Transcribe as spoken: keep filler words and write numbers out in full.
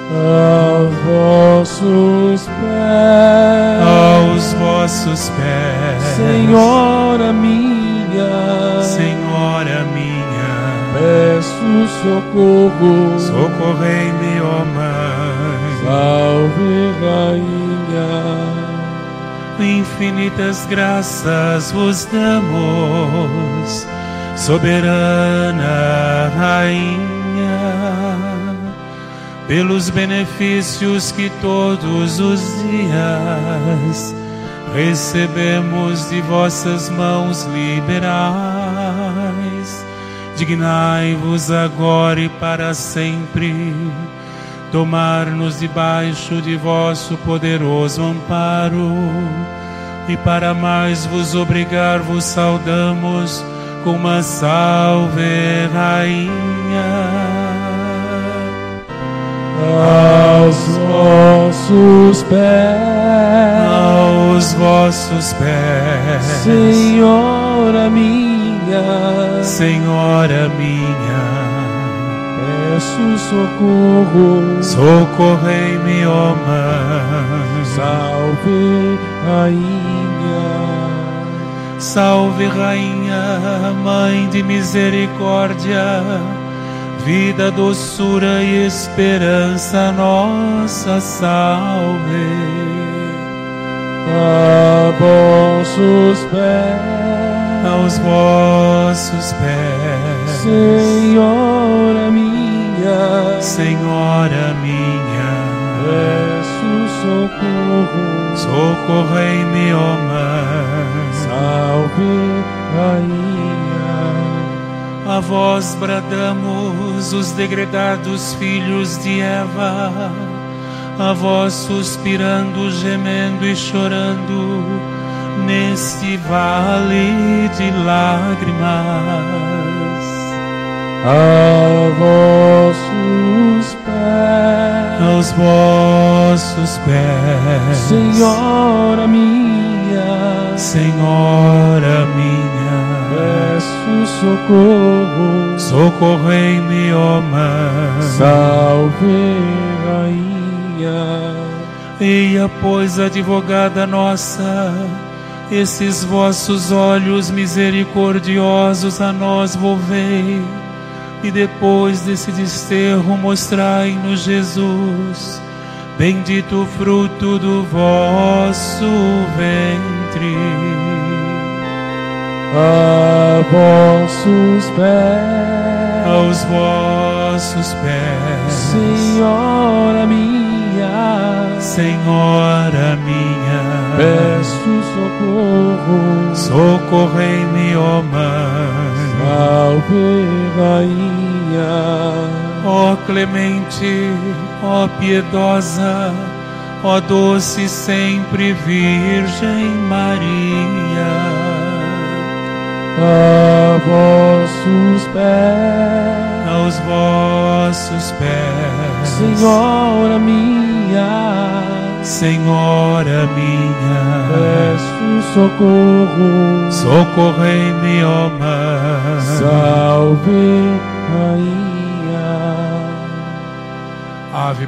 aos vossos pés, aos vossos pés, Senhora minha, Senhora minha, peço socorro, socorrei-me, ó Mãe. Salve, Rainha, Infinitas graças vos damos, soberana Rainha, pelos benefícios que todos os dias recebemos de vossas mãos liberais. Dignai-vos agora e para sempre tomar-nos debaixo de vosso poderoso amparo, e para mais vos obrigar vos saudamos com uma salve, Rainha. aos vossos pés, Aos vossos pés, Senhora minha, Senhora minha, peço socorro, socorrei-me, ó Mãe. Salve, Rainha, Salve, Rainha, Mãe de misericórdia, vida, doçura e esperança nossa, salve. a vossos pés, Aos vossos pés, Senhora minha, Senhora minha, peço socorro, socorrei-me, ó Mãe. Salve, Rainha, A vós bradamos, os degredados filhos de Eva, a vós suspirando, gemendo e chorando neste vale de lágrimas. a vossos pés, Aos vossos pés, Senhora minha, Senhora minha, peço socorro, socorrei-me, ó Mãe. Salve, Rainha, Eia, pois, advogada nossa, esses vossos olhos misericordiosos a nós volvei, e depois desse desterro mostrai-nos Jesus, bendito o fruto do vosso ventre. a vossos pés, Aos vossos pés, Senhora minha, Senhora minha, peço socorro, socorrei-me, ó Mãe. Salve, Rainha, Ó clemente, ó piedosa, ó doce sempre Virgem Maria. a vossos pés, Aos vossos pés, Senhora minha, Senhora minha, peço socorro, socorrei-me, ó Mãe. Salve, Rainha. Ave